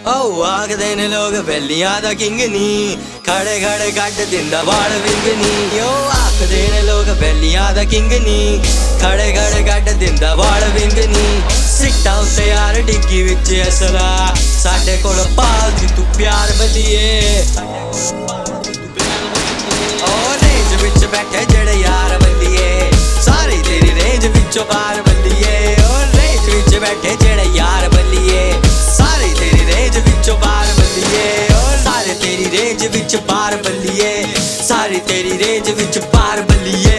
आखदे ने लोग वैलियां दा किंग नी, खड़े खड़े कट दिंदा वाल विंग नी। आखदे ने लोग वैलियां दा किंग नी, खड़े खड़े कट दिंदा वाल विंग नी। सिट्टा उत्ते यार डिग्गी विच असला, साडे कोल पालदी तू प्यार बल्लिए। रेंज विच बैठे जेड़े यार बल्लिए, सारी तेरी रेंज विचों पार बल्लिए। रेंज विच बैठे जेड़े यार बल्लिए, सारी तेरी रेंज विचों पार बल्लिए। सारे तेरी रेंज विच पार बल्लिए, सारी तेरी रेंज विच पार बल्लिए।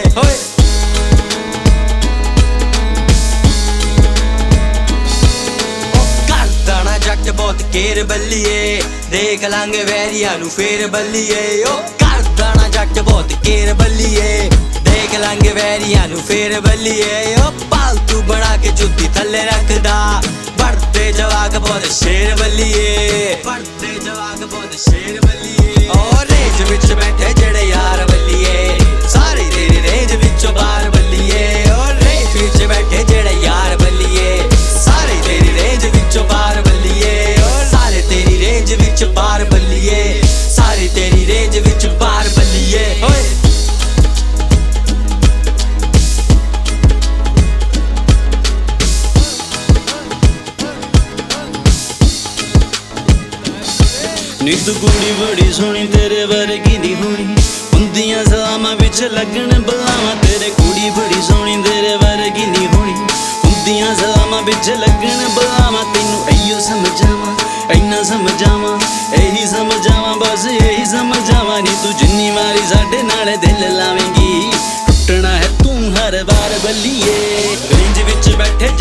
करदा जट बहुत केर बल्लिए, देख लांगे वैरिया नू फेर बल्लिए। करदा जट बहुत केर बल्लिए, देख लांगे वैरिया नू फेर बल्लिए। पालतू बना के जुत्ती थल्ले रखदा, बढ़ते जवाक बहुत शेर बल्लिए। बढ़ते जवाक बहुत शेर बल्लिए। रेंज विच बैठे जेड़े यार बल्लिए, सारी तेरी रेंज विचों पार बल्लिए। रेंज विच बैठे जेड़े यार बल्लिए, सारी तेरी रेंज विचों पार बल्लिए। सारे तेरी रेंज विच पार बल्लिए, सारी तेरी रेंज विच पार बल्लिए। नी तू कुड़ी बड़ी सोहनी, तेरे वर्गी दी होनी, हुंदियां सलामां विच लगन बुलावां तेरे। कुड़ी बड़ी सोहनी, तेरे वर्गी दी होनी, हुंदियां सलामां विच लगन बुलावां। तैनू इयो समझावां, इन्ना समझावां, यही समझावां, बस यही समझावां। नी तू जिन्नी मारी साडे नाल दिल लावेंगी, टुटना है तू हर बार बल्लिए। रेंज विच बैठे